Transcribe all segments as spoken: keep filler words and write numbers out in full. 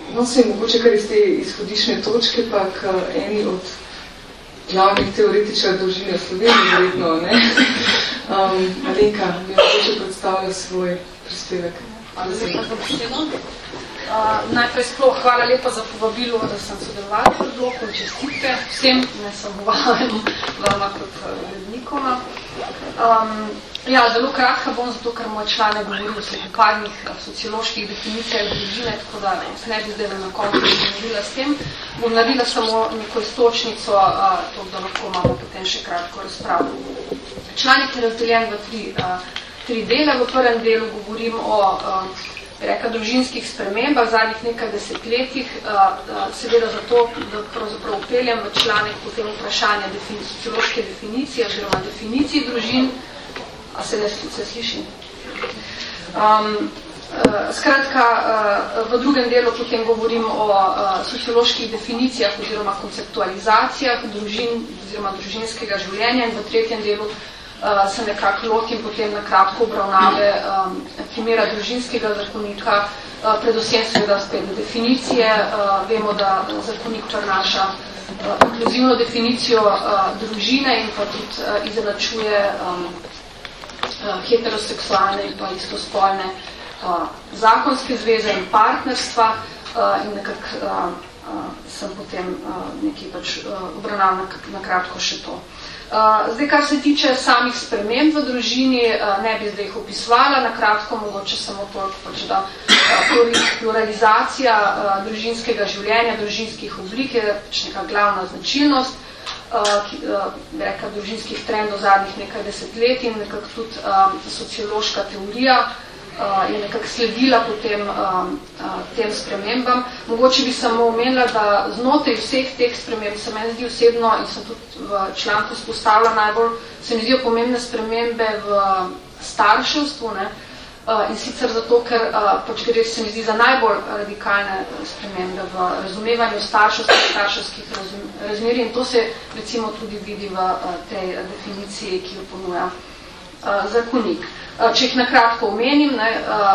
no, se mogoče kar iz te izhodišne točke, pa k eni od glavnih teoretičev družine v Sloveniji, verjetno, ne? Um, Alenka mi mogoče predstavlja svoj prispevek. Hvala lepa za besedo. Uh, najprej sploh hvala lepa za povabilo, da sem sodelovala v bloku in čestitke vsem, ne samo vam, vama kot ljudnikoma. Um, ja, zelo kratka bom, zato ker moj članek govori o svetopadnih socioloških definicijah družine, tako da se ne bi zdaj na koncu naredila s tem. Bom naredila samo neko istočnico, uh, to, da lahko imamo potem še kratko razpravo. Članek je razdeljen v tri, uh, tri dele. V prvem delu govorim o uh, reka družinskih spremembah v zadnjih nekaj desetletjih, seveda zato, da pravzaprav upeljem v članek potem vprašanja defini, sociološke definicije oziroma definicij družin. A se ne se sliši? Um, skratka, v drugem delu potem govorim o socioloških definicijah oziroma konceptualizacijah družin oziroma družinskega življenja in v tretjem delu Uh, se nekako lotim potem na kratko obravnave um, primera družinskega zakonika, uh, predvsem seveda spet definicije. Uh, vemo, da zakonik prinaša uh, inkluzivno definicijo uh, družine in pa tudi uh, izenačuje um, uh, heteroseksualne in pa istospolne uh, zakonske zveze in partnerstva uh, in nekako uh, uh, sem potem uh, nekaj pač uh, obravnaval na, na kratko še to. Uh, zdaj, kar se tiče samih sprememb v družini, uh, ne bi zdaj jih opisovala, na kratko mogoče samo toliko, pač, da uh, pluralizacija uh, družinskega življenja, družinskih oblik je pač neka glavna značilnost, uh, ki, uh, reka, družinskih trendov zadnjih nekaj desetletij in nekako tudi uh, sociološka teorija Uh, je nekako sledila potem uh, uh, tem spremembam. Mogoče bi samo omenila, da znotraj vseh teh sprememb se meni zdi osebno in sem tudi v članku spostavila najbolj, se mi zdijo pomembne spremembe v starševstvu, ne? Uh, in sicer zato, ker uh, pač gre se mi zdi za najbolj radikalne spremembe v razumevanju starševstva, starševskih razum, razmerij in to se recimo tudi vidi v uh, tej definiciji, ki jo ponuja uh, zakonik. Če jih nakratko omenim, ne,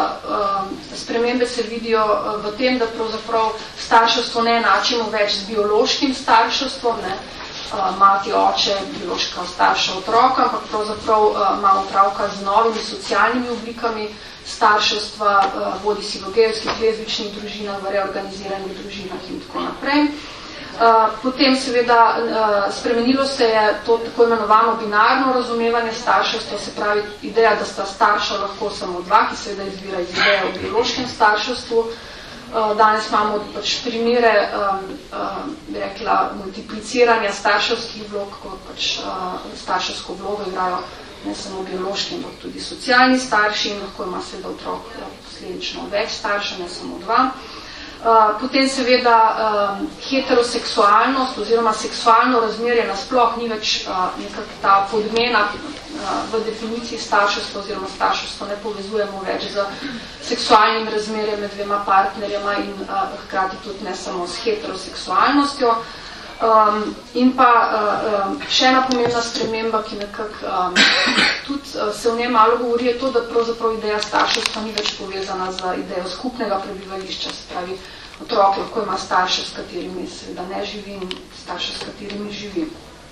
spremembe se vidijo v tem, da pravzaprav starševstvo ne enačimo več z biološkim starševstvom, ne, mati, oče, biološka starša otroka, ampak pravzaprav imamo pravka z novimi socialnimi oblikami starševstva, bodi si v gejevskih, lezbičnih družinah, v reorganiziranih družinah in tako naprej. Potem seveda spremenilo se je to tako imenovano binarno razumevanje starševstva, se pravi ideja, da sta starša lahko samo dva, ki seveda izvira iz ideje o biološkem starševstvu. Danes imamo pač primere, bi rekla, multipliciranja starševskih vlog, ko pač starševsko vlogo igrajo ne samo biološki, ampak tudi socialni starši in lahko ima seveda otrok posledično več staršev, ne samo dva. Uh, potem seveda um, heteroseksualnost oziroma seksualno razmerje nasploh ni več uh, nekako ta podmena uh, v definiciji starševstva oziroma starševstvo ne povezujemo več z seksualnim razmerjem med dvema partnerjema in uh, hkrati tudi ne samo s heteroseksualnostjo. Um, in pa uh, še ena pomembna sprememba, ki nekako um, tudi uh, se v njej malo govori, je to, da pravzaprav ideja starševstva ni več povezana z idejo skupnega prebivališča, se pravi otrok lahko ima starše, s katerimi seveda ne živi in starše, s katerimi živi.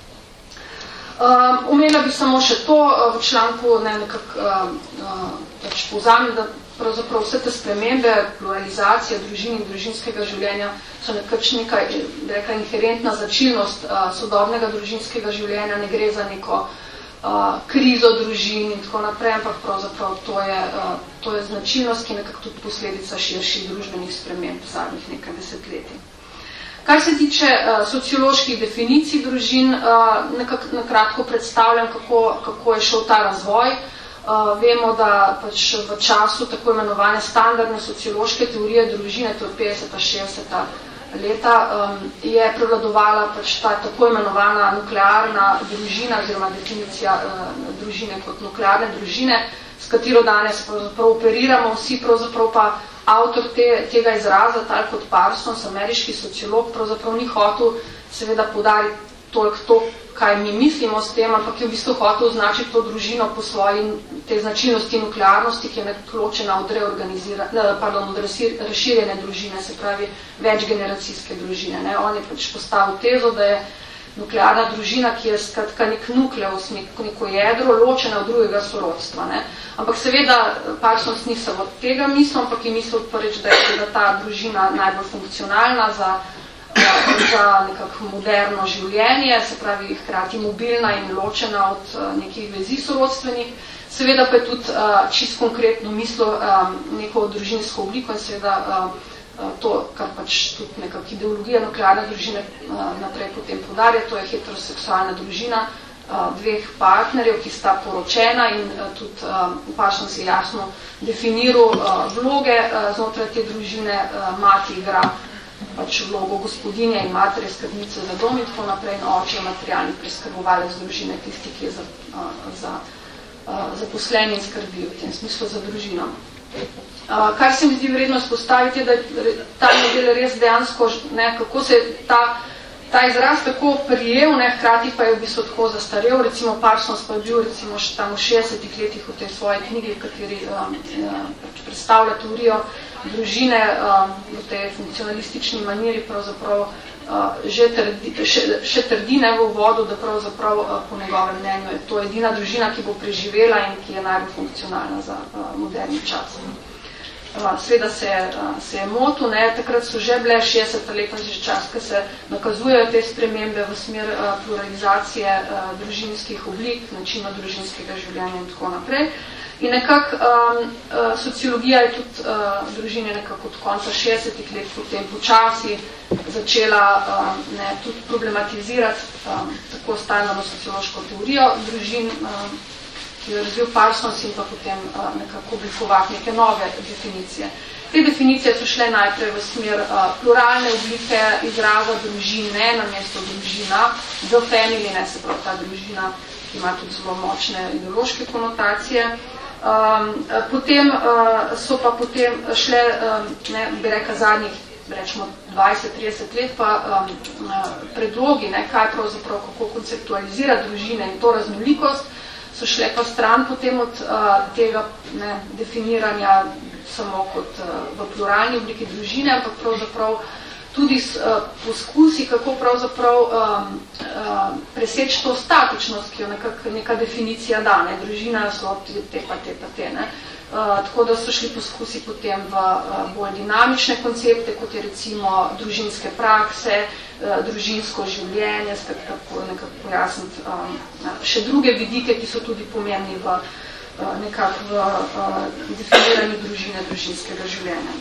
Um, omenila bi samo še to, uh, v članku ne nekako uh, pač povzamem, da pravzaprav vse te spremembe, pluralizacija družin in družinskega življenja so nekaj neka, reka, inherentna značilnost uh, sodobnega družinskega življenja, ne gre za neko uh, krizo družin in tako naprej, ampak pravzaprav to je, uh, to je značilnost, ki je nekako tudi posledica širših družbenih sprememb v zadnjih nekaj desetletij. Kar se tiče uh, socioloških definicij družin, uh, nekako nakratko predstavljam, kako, kako je šel ta razvoj. Uh, vemo, da pač v času tako imenovane standardne sociološke teorije družine, to je petdeseta, šestdeseta leta, um, je prevladovala pač ta tako imenovana nuklearna družina oziroma definicija uh, družine kot nuklearne družine, s katero danes pravzaprav operiramo, vsi pravzaprav pa avtor te, tega izraza, Tal kot Parsons, ameriški sociolog, pravzaprav ni hotel seveda poudariti toliko to, kaj mi mislimo s tem, ampak je v bistvu hotel označiti to družino po svoji te značilnosti nuklearnosti, ki je nekako ločena od reorganizirane, pardon, od razširjene družine, se pravi večgeneracijske družine. Ne. On je pač postavil tezo, da je nuklearna družina, ki je skratka nek nukleus, neko jedro, ločena od drugega sorodstva. Ne. Ampak seveda Parsons ni samo od tega mislil, ampak je mislil prvič, da je da ta družina najbolj funkcionalna za, za nekako moderno življenje, se pravi hkrati mobilna in ločena od nekih vezi sorodstvenih. Seveda pa je tudi čist konkretno mislil neko družinsko obliko in seveda to, kar pač tudi nekak ideologija nuklearne družine naprej potem podarja, to je heteroseksualna družina dveh partnerjev, ki sta poročena in tudi Parsons je jasno definiral vloge znotraj te družine. Mati igra pač vlogo gospodinje in matere skrbnice za dom in tako naprej, in oče je materialni preskrbovalec družine, tisti, ki je za, za zaposleni in skrbi v tem smislu za družino. Uh, kar se mi zdi vredno izpostaviti, je, da je ta model res dejansko, ne, kako se ta, ta izraz tako prijel, ne, hkrati pa je v bistvu tako zastarel. Recimo Parsons pa je bil recimo tam v šestdesetih letih v tej svoji knjigi, v kateri um, pač predstavlja teorijo družine um, v tej funkcionalistični maniri, pravzaprav uh, že trdi, še, še trdi ne v uvodu, da pravzaprav uh, po njegovem mnenju je to edina družina, ki bo preživela in ki je najbolj funkcionalna za uh, moderni čas. Sveda se, se je motil, ne, takrat so že bile šestdeseta leta že čas, ko se nakazujejo te spremembe v smer uh, pluralizacije uh, družinskih oblik, načina družinskega življenja in tako naprej. In nekako um, uh, sociologija je tudi uh, družine nekako od konca šestdesetih let potem počasi začela uh, ne, tudi problematizirati um, tako stalno sociološko teorijo družin, um, ki je razvil Parsons in pa potem uh, nekako oblikovati neke nove definicije. Te definicije so šle najprej v smer uh, pluralne oblike izraza družine, namesto družina, the family, ne se pravi ta družina, ki ima tudi zelo močne ideološke konotacije. Um, potem uh, so pa potem šle, um, ne, bi rekel, zadnjih rečemo dvajset trideset let pa um, predlogi, ne, kaj pravzaprav, kako konceptualizira družine in to raznolikost, so šle pa stran potem od uh, tega ne, definiranja samo kot uh, v pluralni obliki družine, ampak pravzaprav tudi uh, poskusi, kako pravzaprav um, uh, preseči to statičnost, ki jo nekak, neka definicija da, ne, družina so te pa te pa te, ne. Uh, tako da so šli poskusi potem v uh, bolj dinamične koncepte, kot je recimo družinske prakse, uh, družinsko življenje, tako nekako pojasniti um, še druge vidike, ki so tudi pomembni v uh, nekako v uh, definiranju družine, družinskega življenja.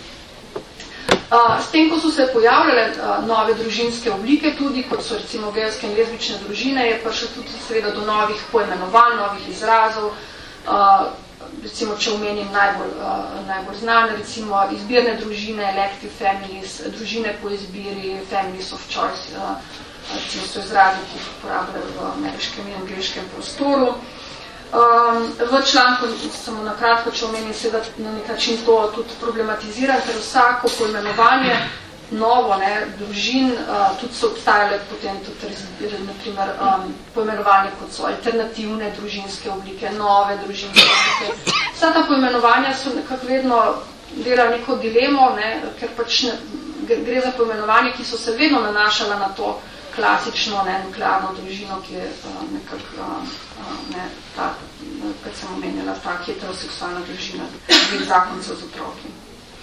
Uh, s tem, ko so se pojavljale uh, nove družinske oblike, tudi kot so recimo gejevske in lezbične družine, je prišlo tudi seveda do novih poimenovanj, novih izrazov. Uh, recimo, če omenim najbolj, uh, najbolj znane, recimo izbirne družine, elective families, družine po izbiri, families of choice, uh, recimo so izrazi, ki jih uporabljajo v ameriškem in angliškem prostoru. Um, v članku, samo na kratko, če omenim, seveda na nek način to tudi problematiziram, ker vsako poimenovanje novo, ne, družin, uh, tudi so obstajale potem tudi, naprimer, um, poimenovanje kot so alternativne družinske oblike, nove družinske oblike. Vsa ta poimenovanja so nekako vedno delali neko dilemo, ne, ker pač ne, gre za poimenovanje, ki so se vedno nanašala na to klasično, ne, nuklearno družino, ki je uh, nekako, uh, ne, ta, kot sem omenjala, ta heteroseksualna družina, dveh zakoncev z otroki.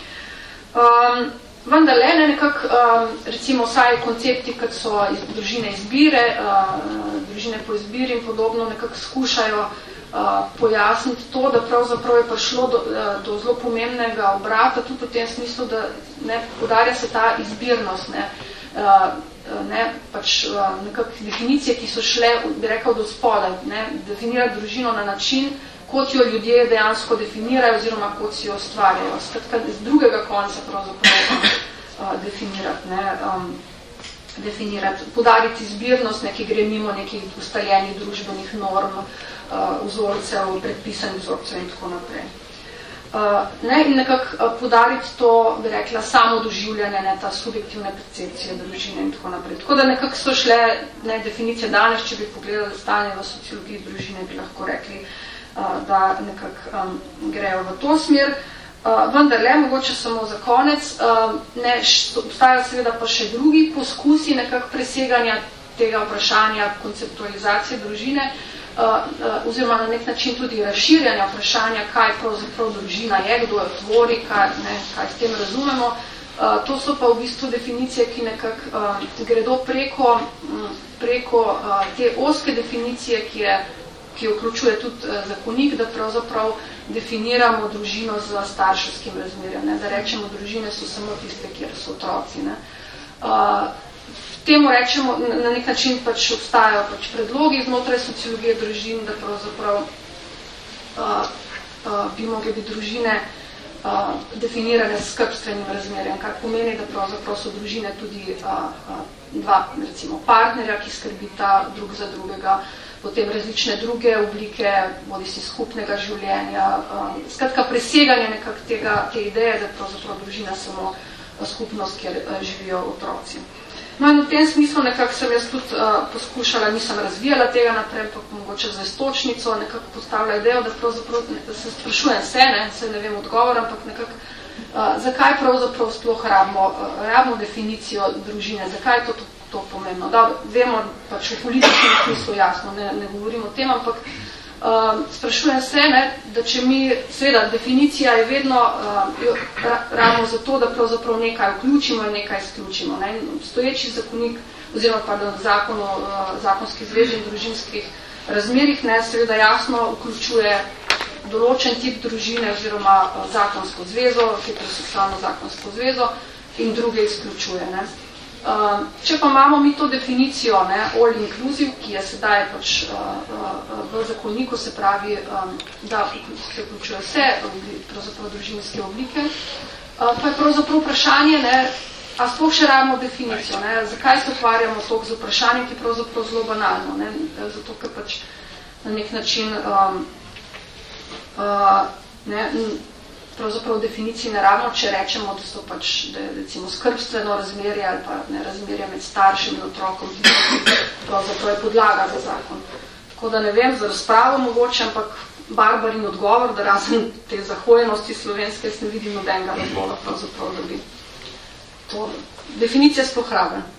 Um, Vendar le, ne, nekako, um, recimo, vsaj koncepti, kot so iz, družine izbire, uh, družine po izbiri in podobno, nekako skušajo uh, pojasniti to, da pravzaprav je prišlo do, uh, do zelo pomembnega obrata, tudi v tem smislu, da ne, podarja se ta izbirnost, ne, uh, ne, pač uh, nekako definicije, ki so šle, bi rekel, do spodaj, ne, definira družino na način, kot jo ljudje dejansko definirajo oziroma kot si jo ustvarjajo. Skratka, z drugega konca pravzaprav uh, definirati, ne, um, definirati, podariti izbirnost, ne, ki gre mimo nekih ustaljenih družbenih norm, uh, vzorcev, predpisanih vzorcev in tako naprej. Uh, ne, in nekako uh, podariti to, bi rekla, samo doživljanje, ne, ta subjektivne percepcije družine in tako naprej. Tako da nekako so šle ne, definicije danes, če bi pogledali stanje v sociologiji družine, bi lahko rekli, uh, da nekako um, grejo v to smer. Uh, vendar le, mogoče samo za konec, uh, ne, obstajajo seveda pa še drugi poskusi nekako preseganja tega vprašanja konceptualizacije družine, Uh, uh, oziroma na nek način tudi razširjanja vprašanja, kaj pravzaprav družina je, kdo jo tvori, kaj, ne, kaj s tem razumemo. Uh, to so pa v bistvu definicije, ki nekako uh, gredo preko, um, preko uh, te oske definicije, ki, je, ki vključuje tudi uh, zakonik, da pravzaprav definiramo družino z starševskim razmerjem, ne, da rečemo, družine so samo tiste, kjer so otroci. Ne. Uh, Temu rečemo, na nek način pač obstajajo pač predlogi znotraj sociologije družin, da pravzaprav uh, uh, bi mogli biti družine uh, definirane s skrbstvenim razmerjem, kar pomeni, da pravzaprav so družine tudi uh, uh, dva, recimo, partnerja, ki skrbita drug za drugega, potem različne druge oblike, bodi si skupnega življenja, um, skratka preseganje nekak tega, te ideje, da pravzaprav družina samo skupnost, kjer uh, živijo otroci. No in v tem smislu nekako sem jaz tudi uh, poskušala, nisem razvijala tega naprej, pa mogoče za istočnico nekako postavila idejo, da pravzaprav da se sprašujem se, ne, se ne vem odgovor, ampak nekako, uh, zakaj pravzaprav sploh rabimo, uh, rabimo definicijo družine, zakaj je to, to, to pomembno. Da, vemo, pač v političnem smislu jasno, ne, ne govorim o tem, ampak Uh, sprašujem se, ne, da če mi, seveda, definicija je vedno uh, ravno zato, da pravzaprav nekaj vključimo in nekaj izključimo. Ne. Stoječi zakonik, oziroma pardon, zakon o uh, zakonskih zvezi in družinskih razmerih, ne, seveda jasno vključuje določen tip družine oziroma uh, zakonsko zvezo, heteroseksualno zakonsko zvezo in druge izključuje. Ne. Uh, če pa imamo mi to definicijo, ne, all inclusive, ki je sedaj pač uh, uh, v zakoniku, se pravi, um, da se vključuje vse pravzaprav družinske oblike, uh, pa je pravzaprav vprašanje, ne, a sploh še rabimo definicijo, ne, zakaj se ukvarjamo toliko z vprašanjem, ki je pravzaprav zelo banalno, ne, zato, ker pač na nek način um, uh, ne, pravzaprav v definiciji ne rabimo, če rečemo, da so pač, da je recimo skrbstveno razmerje ali pa ne, razmerje med staršem in otrokom, ki pravzaprav je podlaga za zakon. Tako da ne vem, za razpravo mogoče, ampak barbarin odgovor, da razen te zahojenosti slovenske, jaz ne vidim nobenega razloga pravzaprav, da bi to definicija sploh raben.